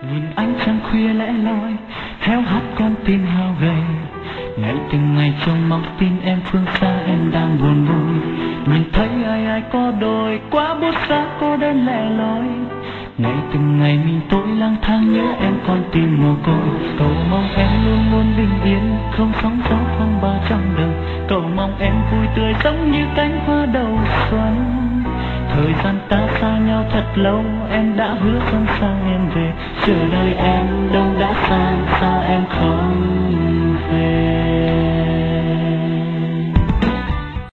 Nhìn ánh trăng khuya lẻ loi héo hắt con tim hao gầy, ngày từng ngày trông mong tin em phương xa em đang buồn vui. Nhìn thấy ai ai có đôi quá bút giá cô đơn lẻ loi, ngày từng ngày mình tôi lang thang nhớ em con tim mồ côi. Cầu mong em luôn luôn bình yên không sóng gió phong ba trong đời, cầu mong em vui tươi giống như cánh hoa đầu xuân. Thời gian ta xa nhau thật lâu em đã hứa không xa em về, chờ đợi em đâu đã xa xa em không về.